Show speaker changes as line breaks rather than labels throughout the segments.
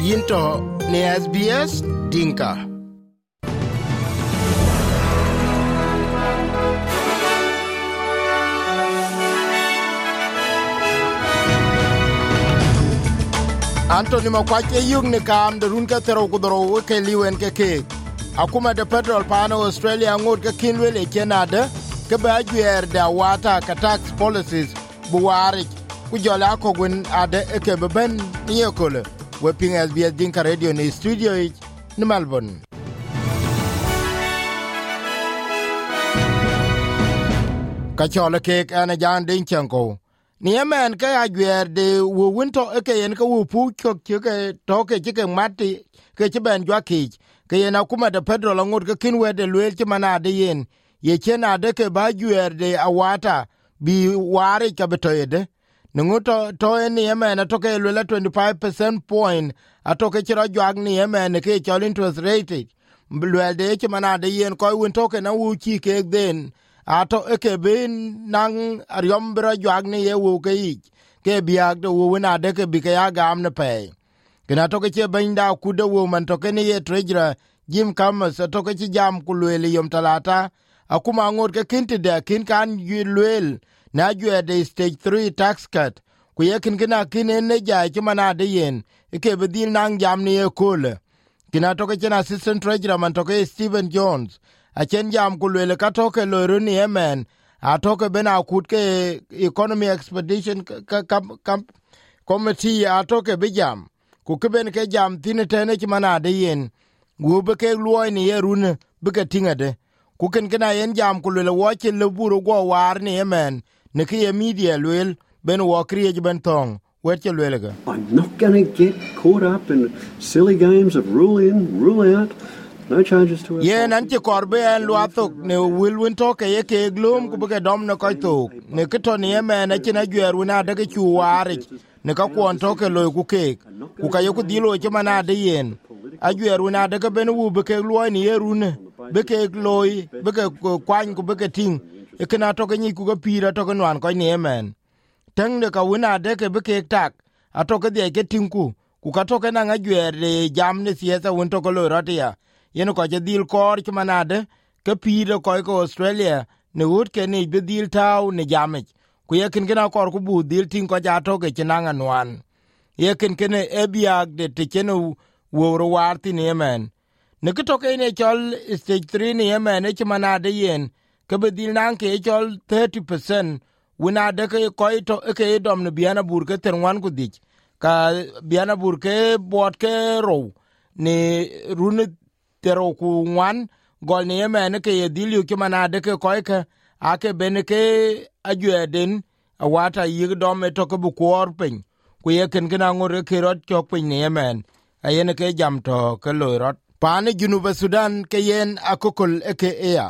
Yinto ne SBS Dinka. Anthony Makwache yung ni kam de run ka tero kudoro ke liwen ke akuma de petrol pano Australia ngot ka kinwele Canada ke ba juer da wata ka tax policies buwari ku jola ko gun ade ke beben nyekole we ping SBS Dinka radio ni studio ni Melbourne. Ka chola ke ana jan din chanko ni yemen ka agwer de wo winto ke yen ka wo pu chok ke to ke ke mati ke ben jwaki ke yen akuma de petrol ngot ke kinwe de lwel ti mana de yen ye chena de ke ba gwer de awata bi ware ka betoyede nguto to ni yemen to ke lwel 25% point atoke chira jwag ni yemen ke chol interest rate lwel de ti mana de yen ko winto ke na wu chi ke den ato eke bin nang aryombra jwagne ye wo ke biag do wo na de ke bi ke agam ne pe kena to ke che benda ku do wo man to ke ne ye treasurer Jim Camus to ke jam ku lwel yom talata akuma ngor ke kinte de kin kan lwel na jwe de stage 3 tax cut ku ye kin gina kin ne ja ke mana de yen ke bedil nang jam ne ye kole kena to ke na assistant treasurer man to ke Stephen Jones a chen jam kulwele ka toke loru ni yemen a toke bena akut ke economy expedition committee a toke bijam ku keben ke jam tine tene ki mana de yen gube ke luoy ni yerun bike tingade ku ken gena yen jam kulwele woche le buru go war ni yemen ne ki media lwel ben wo kriye ben tong weche lwele ga
I'm not going to get caught up in silly games of rule in rule out. No charges to us.
Yeah, nanti korbe en luatok ne wilwin toke ye ke glum ku beke dom ne koitok ne kito ni eme na china juer wina deke chu warich ne ka kuon toke loy ku kek ku ka yoku dilo chima na de yen a juer wina deke bene wu beke luoy ni ye rune beke loy beke kwany ku beke ting e kena toke nyi ku ka pira toke nuan koi ni emen teng ne ka wina deke beke tak a toke die ke ting ku ka toke na nga juer jam ne siesa win toke loy ratia yen ko je dil kor ki manade ke pire ko Australia ne wut ke ni be dil taw ne jamej ku ye kin gina kor ku bu dil tin ko ja to ke tinanga nwan ye kin ken e biag de te kenu woro warti ne men ne ke to ke ne chol stage 3 ne yemen e ki manade yen ke be dil nan ke chol 30% wina de ke ko to ke dom ne biana bur ke terwan ku dik ka biana bur ke bot ke ro ne run tero ku ngwan gol ni yemen ke ye dilyu ki manade ke koike ake ben ke ajweden awata yig dom to ke bu kor pen ku ye ken gina ngore ke rot chok pen ni yemen ayene ke jam to ke lorot pane Junuba Sudan ke yen akokol eke ea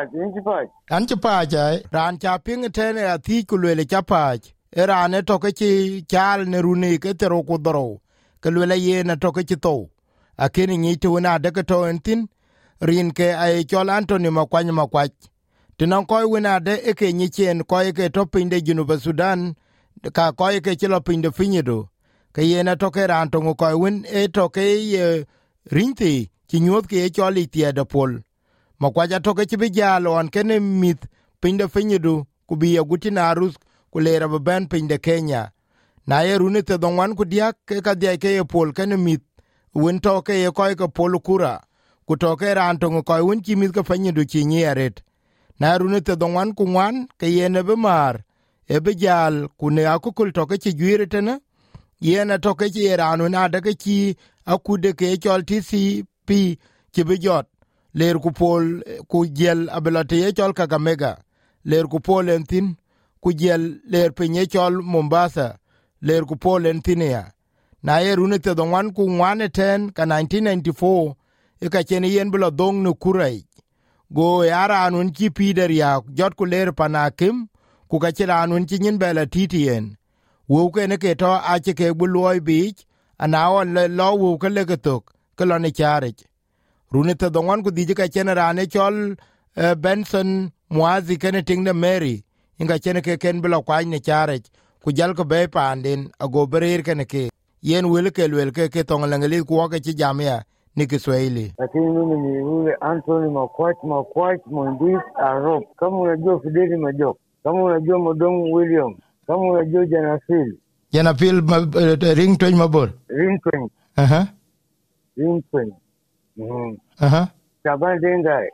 an pa ja ran cha ping tene ati kulele chapa era to ke chi chal ne runi ke tero ku doro ke lele ye na to ke to akini nyitu na de to entin rin ke ai chol Anthony Makwach tinan koy wina de eke nyichen koy ke to pinde Junuba Sudan ka koy ke chilo pinde finyedo ke yena to ke ran to koy win e to ke rinti chinyot ke chol itie de pol Makwach to ke bijalo an ken mit pinde finyedo ku bi yagutina rus ku lera ben pinde Kenya na ye runite donwan ku dia ke ka dia ke pol ken mit win toke ye koy ko polo kura ku toke ran to koy win chimit ka fanyi do chi nyeret na runete donwan ku ngwan ke yene be mar e be jal ku ne akukul toke chi gwirete na yene toke chi ran na de ke chi akude ke chol TCP chi be jot ler ku pol ku jel abelate ye chol Kakamega ler ku pol entin ku jel ler pinye chol Mombasa ler ku pol entinia na ye runete donwan ku ngwane ten ka 1994 e ka chen yen blo dong no kurai go yara anun ki pider ya jot ku ler panakim ku ka chira anun chi nyin bela titien wo ke ne ke to a che ke buloy bich ana on lo wo ke le ketok ke lo ne chare runete donwan ku di ka chen rane chol Benson Mwazi kene ting de Mary inga chen ke ken blo kwa ne chare ku jal ko be pandin ago berer kene ke yen wele ke tong langeli ko ke ci jamia ni Kiswahili.
Lakini mimi ni yule Anthony Makwach Mondis Arop. Kama unajua Fideli Majok, kama unajua Modong William, kama unajua Janafil
ring twenty mabor.
Ring 20. Ring 20. Shaban Dengai.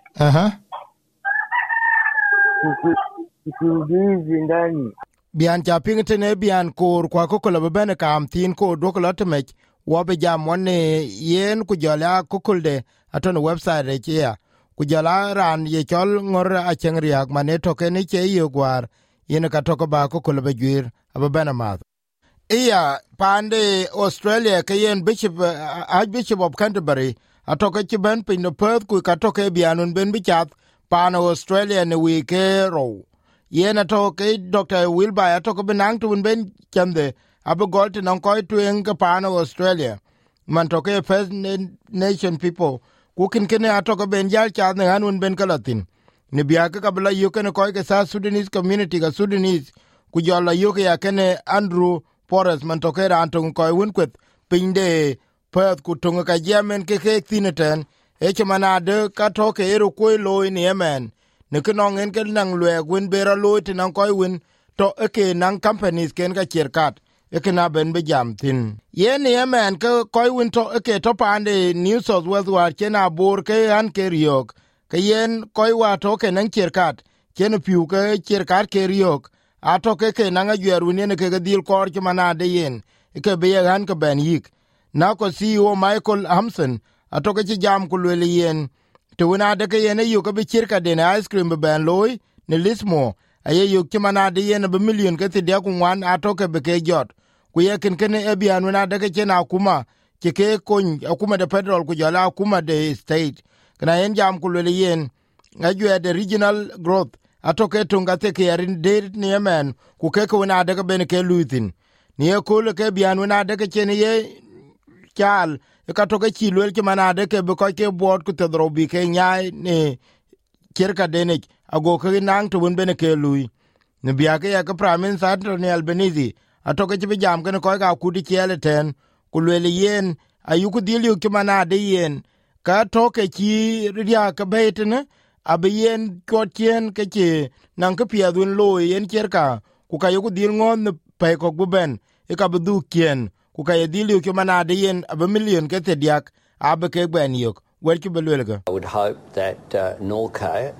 Kikudizi ndani.
Bian cha pingtene bian kor kwa kokola bebene kam tin ko dokola temech wabe jam wane yen ku jala kukulde aton website e chia ku jala ran ye chol ngor a chengriak mane toke ni che yogwar yen ka toko ba kokol begwir abana math iya pande Australia ke yen Archbishop of Canterbury atoke chi ben pin no Perth ku ka toke bianun ben bichat pan Australia ne we ke ro yen atoke Dr. Wilby atoke benang tu ben chande abu gold non koi tueng ka pano Australia man toke First Nation people kukin kene atoke ben jal cha ne hanun ben kalatin ne biaka ka bla yuke ne koi ke sa Sudanese community ka Sudanese ku jola yuke ya kene Andrew Forrest man toke ran tung koi won kwet pinde Perth ku tung ka jamen ke tineten e chmana de ka toke ero koi loy ne yemen ne knongen ken nang lwe wen bera loy tin koi win to eke nang companies ken ka cherkat ekena ben be jam tin yen yemen ke koy win to ke to pande New South Wales war kena bor ke an ke riok ke yen koy wa to ke nan cherkat ken piu ke cherkat ke riok ato ke nan ajeru ne ke dil kor ke manade yen ke be han ke ben yik na ko CEO Michael Hampson ato ke jam ku le yen to wina de ke yen yu ke be cherkat de ice cream be ben loy ne Lismore aye yu ke manade yen be million ke ti de ku wan ato ke be ke jot ku yekin kene ebian wena daga chena akuma ke kon akuma de federal ku jala akuma de state kana yen jam ku le yen ngajwe de regional growth atoke tunga te ke yarin de ni yemen ku ke wena daga ben ke lutin ni e ko le ke bian wena daga chene ye chal ka toke chi lwel ke manade ke be ko ke bot ku te drobi ke nyai ne cerka denek ago ke nang to won ben ke lui ne biake ya ka Prime Minister Anthony Albanese atoke chibi jam kene koi ka kudi chiele ten kulwele yen ayuku dili ukimana de yen ka toke chi ridia ka betene abe yen kotien ke chi nang ka piadun loy yen cherka kuka yuku dil ngon pe kok buben eka bedu kien kuka ye dili ukimana de yen abe million ke te diak abe ke ben yuk welki belwelga.
I would hope that Norco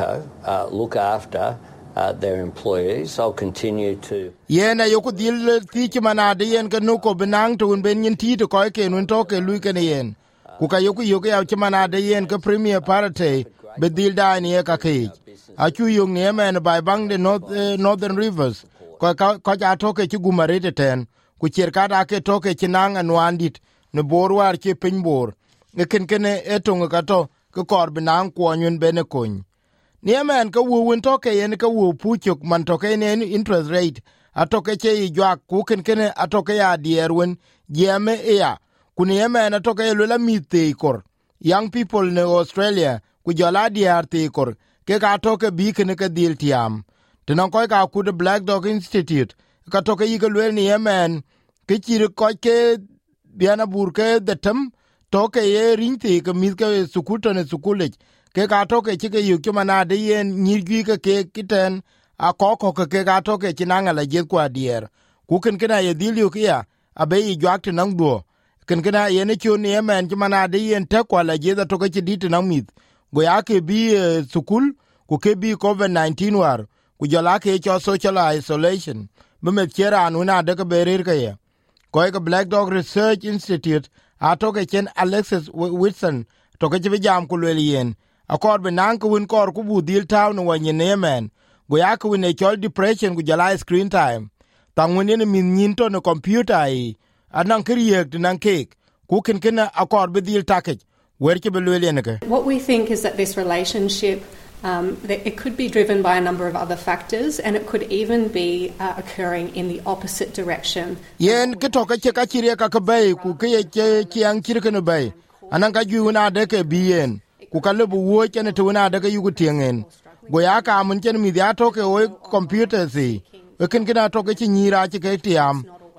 look after their employees. I'll continue to
yena yoku dil ti mana de yen ka nuko benang to ben yin ti to ko ke nun to ke lu ke ne yen ku ka yoku ya mana de yen ka premier party be dil da ni ka ke a chu yung ne men by bang de Northern Rivers ko ja to ke gumare de ten ku cher ka da ke to ke nang anwandit ne borwar ke pinbor ne ken etung ka to ko kor benang ko nyun bene kun Niemen ka wuwin toke yen ka wu puchuk man toke ne interest rate atoke che ijwa kuken kene atoke ya dierwen jeme ya kuniemen atoke lula mite ikor young people ne Australia ku jola diar te ikor ke ka toke bi kene ka dil tiam tenan koy ka ku the Black Dog Institute ka toke yigelwe niemen ke chir ko ke biana burke detem toke ye rinte ka miske sukuto ne sukulej ke ka toke chike yu mana de yen nyirgi ke kiten a koko ke ka toke chinanga la jet kwa dier ku ken kana ye dilio kia abe yi jwak nang do ken kana ye ne chuni yemen mana de yen te kwa la jet toke chidit nang mit go ya ke bi sukul ku ke bi COVID-19 war ku jala ke cho social isolation me chera anuna de ke berir ke ye ko ke Black Dog Research Institute a toke chen Alexis Whitson toke chibi jam ku le yen akor benang ku win kor ku budil town wanyen yemen go ya ku ne chol depression ku jala screen time tangwen ne min nyinto no computer ai anan kriek nan cake ku ken akor bedil takej werke belwele ne ke.
What we think is that this relationship that it could be driven by a number of other factors and it could even be occurring in the opposite direction.
Yen ke toke che ka chire ka bay ku ke che ang chire ke bay anan ka ju na de ke bien ku ka lebu wo chene to na daga yugu tiengen go ya ka mun chen mi ya to ke o computer si ken kina to ke nyira che ke tiam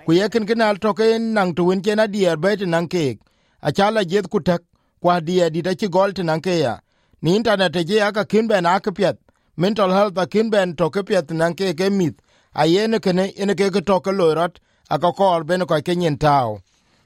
ku yekin kinal toke nang tuwin chena dier bet nang kek achala jet kutak kwa dier di da ci gold nang ke ya ni internet je aka kin ben akpet mental health akin ben toke pet nang ke mit ayene kene ene ke toke lorat aka kor ben ko kenyen tao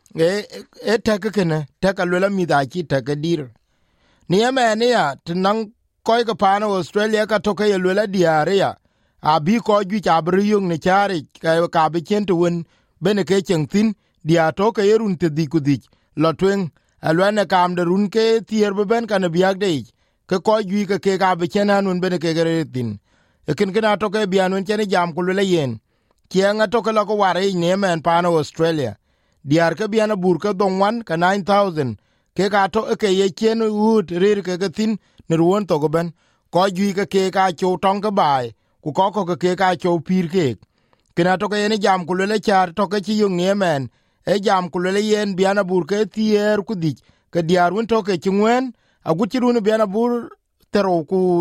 e take kene take lula mi da ci take dir ni amene ya tinang koy ka pano Australia ka toke ye lula diaria abi ko ju chabru yung ne chari ka bi chentu won bene ke chengtin dia toke yerun te dikudik lotwen alwane kam de run ke tier ben kan biag de ke ko ju ke ka bi chenan bene ke geretin ekin kina toke bianun chene jam ku lula yen kianga toke la ko ware ne men pano Australia diar ke biana burka dongwan ka 9000 ke ka to ke ye chen ut rir ke tin ne ruon to go ben ko ju ke ka cho tong ka bai ku ko ke ka cho pir ke kina to ke ne jam ku le char to ke chi yung ne men e jam ku le yen biana burka tier ku dik ke diar won to ke chwen agu chi run biana bur tero ku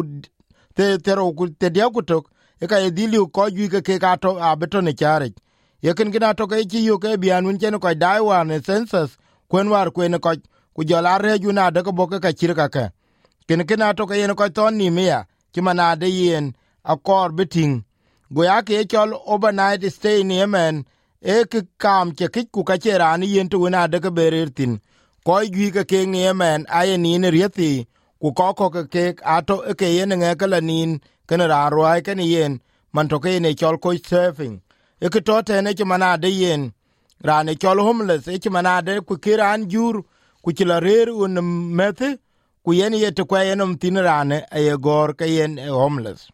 te dia ku to e ka edili ko ju ke ka to abeto ne chare yekin gina to ke chi yu ke bianun chen ko dai wa ne census kwen war kwen ko ku jola re ju na de ko boke ka chir ka ke kin kina to ke yen ko ton ni mia ki mana de yen akor biting go ya ke chol overnight stay ni men e ke kam che ki ku ka chera ni yen tu na de ke berertin ko ju ke ni men aye ni ne rieti ku ko ke ato ke yen nge ka lanin ken ra ro ai ken yen man to ke ne chol ko surfing e ke to te ne ki mana de yen ra ne chol homeless e ki mana de ku kiran jur ku chila rer un methe ku yen ye to kwa yen tin rane e gor ke yen homeless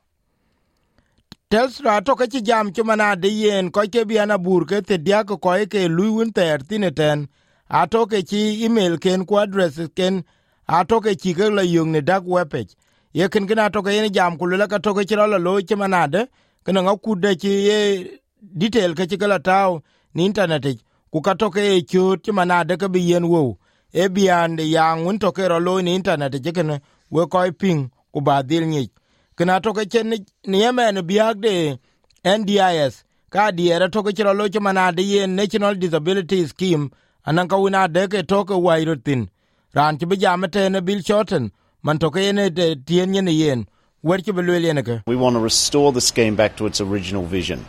telsra to ke jam ki mana de yen ko ke biana bur ke te dia ko ke luwin ter tineten ato ke chi email ken ku address ken ato ke chi ke la yung ne dark web page ye ken gina to ke yen jam ku la ka to ke chira lo ki mana de ken nga ku de chi ye detail ke chi kala taw ni internet ku ka to ke chut ki mana de ke bi yen wo e bian de yang un to ke ro ni internet je ken we ko ping ku ba dil ni kana to ke chen ni yemen biag de NDIS ka diere to ke ro ki mana de yen National Disability Scheme anan ka una de ke to ke wairutin ran ki bi jamete ne bil choten man to ke ne de tien ne yen wer ki bi le ne ke.
We want to restore the scheme back to its original vision,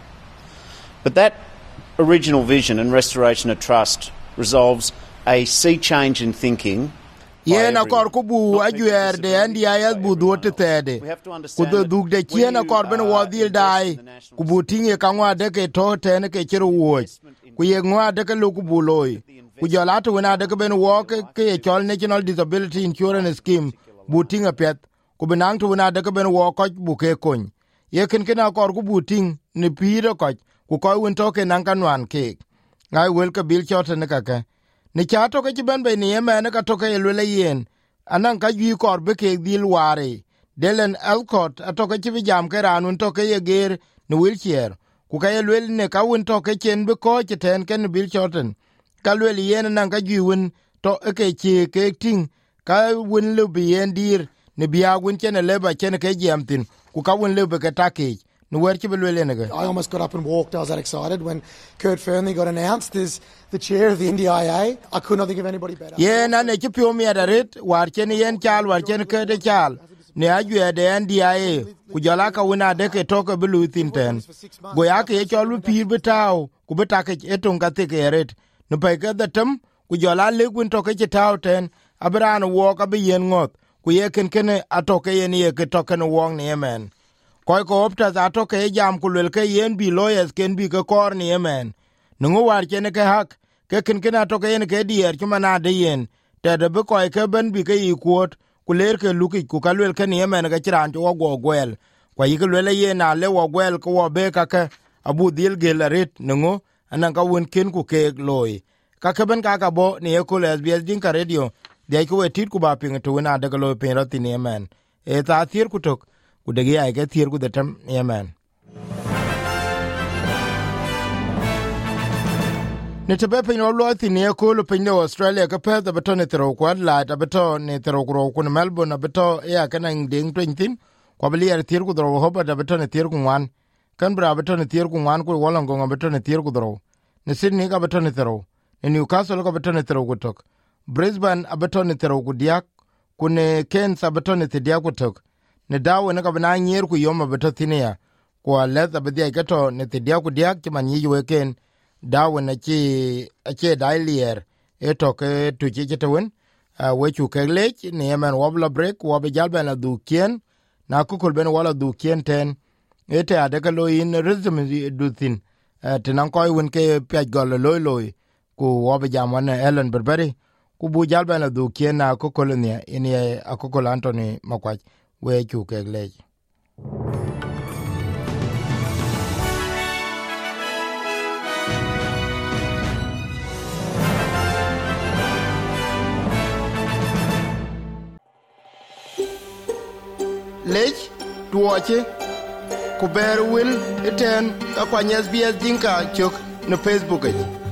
but that original vision and restoration of trust resolves a sea change in thinking.
Yena kor ku bu ajuer de NDIS bu do te tede ku do dug de kiena kor ben wodil dai ku bu tinge ka ngwa de ke to te ne ke chiru wo ku ye ngwa de ke lu ku bu loy ku jola to na de ke ben wo ke chol National Disability Insurance Scheme bu tinge pet ku benang to na de ke ben wo ko bu ke kon ye ken kena kor ku bu ting ni pire ko ku ko won to ke nan kanwan ke ngai wel ka bil chot ne ka ke ni chato ke ben be ni emene ka to ke lele yen anan ka yi kor be ke dil ware Delen Alcott atoke chi jam ke ranun to ke ger ni wheelchair ku ka lele ne ka won to ke chen be ko che ten ken bil choten ka lele yen nan ka yi won to ke chi ke ting ka won lu bi yen dir ni bia won chen le ba chen ke jam tin ku ka won le be ke take. I
almost got up and walked. I was that excited when Kurt Fearnley got announced as the chair of the NDIA. I could not think of anybody better.
Yeah, na ne chipio mi adaret war chen yen chal war chen ke de chal ne aju de NDIA ku jala ka wona de ke toke bulu tinten go ya ke cholu pir betaw ku betake etong ka te ke ret no pe ke the tem ku jala le kun toke chitaw ten abran wo ka be yen ngot ku ye ken ken atoke yen ye ke toke no wong ne men koy ko opta za to ke jam kulel ke yen bi lawyers ken bi ke kor ni yemen nungu war ken ke hak ke ken ken to ke yen ke dier ki mana de yen te de be koy ke ben bi ke ikot kuler ke luki ku kalwel ke ni yemen ke tiran to go gwel kwa yikelwele yen na le wo gwel ko wo be ka ke abu dil gelaret nungu anan ka won ken ku ke loy ka ke ben ka bo ni e ko lesbian din ka radio de ko wetit ku ba ping to na de ko lo pin roti ni yemen e ta tir ku tok kudagi ay ke tier ku detem yemen ne tebe pe no lo ti ne ko lo pe no Australia ka pe da beton tro ko la da beton ne tro ko ku Melbourne beton ya kana ding 20 ko bali er tier ku dro ho ba da beton tier ku wan kan bra beton tier ku wan ku wolong go beton tier ku dro ne Sydney ka beton thero ne Newcastle ka beton thero gutok Brisbane abeton thero gudiak kune Cairns abeton thediak gutok ne Darwin ka bana nyer ku yoma betotinia kwa leza bedia ikato ne thediak gudiak kiman yiwe ken Darwin ache dailier etoke tuchichetawen wechu keglech ne yemen wabla break wabe jalben la dukien na kukul ben wala dukien ten ete adeka loyin rizm duthin tenan koy won ke pej gol loy ku wabe jamane Ellen Berberi ku bu jalben la dukien na kukul ne ini akukul Anthony Makwach wechu keglech lech tuoche ku ber wil iten ka kwa SBS Dinka chok na Facebook